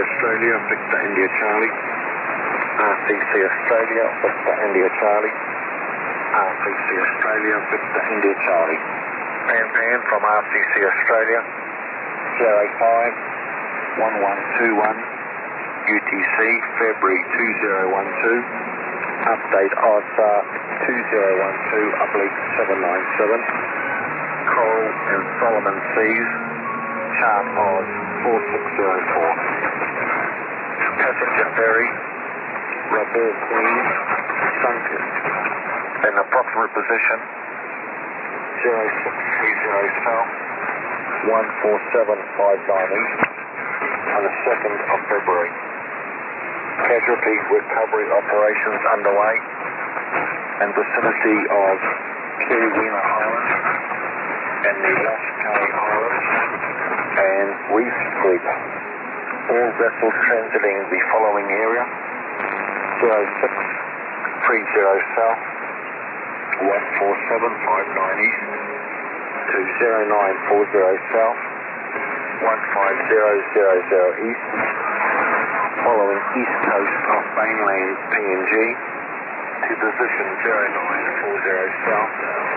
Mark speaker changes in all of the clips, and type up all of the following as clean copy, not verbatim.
Speaker 1: Australia, Victor India Charlie. RCC Australia, Victor India Charlie. RCC Australia, Victor India Charlie. Pan from RCC Australia, 085-1121, UTC, February 2012. Update ODSAR 2012-797. Coral and Solomon Seas, chart Oz 4604. Passenger ferry, Robert Queen, sunk in approximate position 0630 south, 14759 east on the 2nd of February. Casualty recovery operations underway in vicinity of Kiriwina Island and the Lashkari Islands and Reef Creek. All vessels transiting the following area: 0630 south, 14759 east to 0940 south, 15000 east, following east coast of mainland PNG to position 0940 south,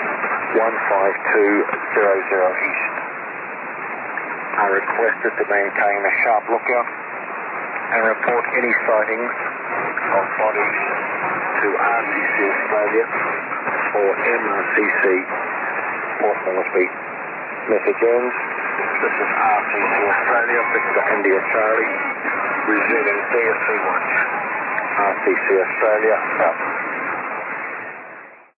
Speaker 1: 15200 east. Are requested to maintain a sharp lookout and report any sightings of bodies to RCC Australia or MRCC Port Moresby. Message ends. This is RCC Australia, Victor India Charlie, resuming DSC watch. RCC Australia, out.